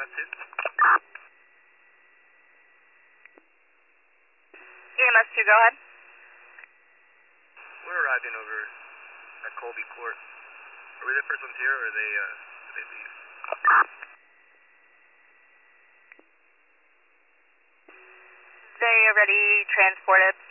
EMS 2. EMS 2, go ahead. We're arriving over at Colby Court. Are we the first ones here, or did they leave? They already transported.